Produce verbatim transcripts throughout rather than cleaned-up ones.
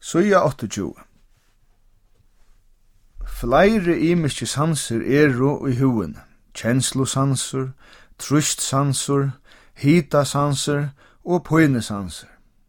Søya áttaogtjúgu. Fleiri ymiske sanser eru i húin, kjenslusansur, trustsansur, hitasansur og pøynesansur.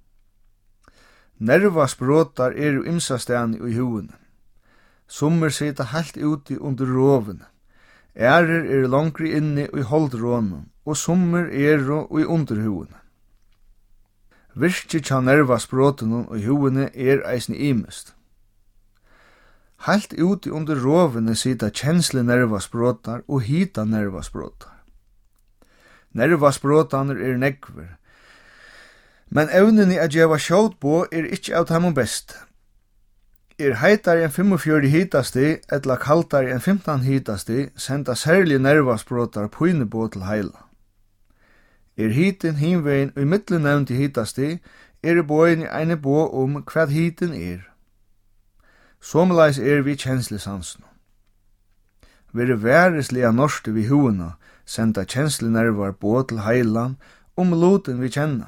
Nervasbrotar eru ymsastæni i húin. Summer sita helt uti under rovene. Ærer eru langri inni i holdrånen, og summer eru i underhúin. Virki tja nervasbrotunum i húine er eisni ymist. Helt uti under rovene sita kjensle nervasbrotar og hita nervasbrotar. Nervasbrotaner er negver, men evneni at gjeva sjót på er ikkje av teimum best. Er heitare enn fimmogfjøruti hitasti, etla kaldare enn fimtan hitasti, senda særlige nervasbrotar pøynebå til heila. Er hitin himvegin og i middelen nevnti hitasti, er bøyni eine bå om hva hitin er. Somleis er vi kjenslesansen. Vere væreslige norske vi huena, senda kjenslenervar bå til heilan om luten vi kjenna.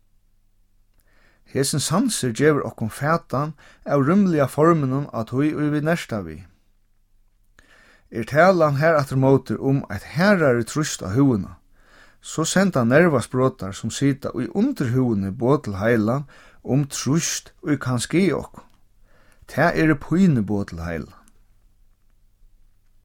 Hesen sanser gjever okkom fætan av rymliga formen at hui og vi nærsta vi. Er talan her atter måter om et herrare trust av huena, så senda nervasbrotar som sita i underhuene bå til heilan om trust og kan ski okkom. Ta er pøyne bå til heilan.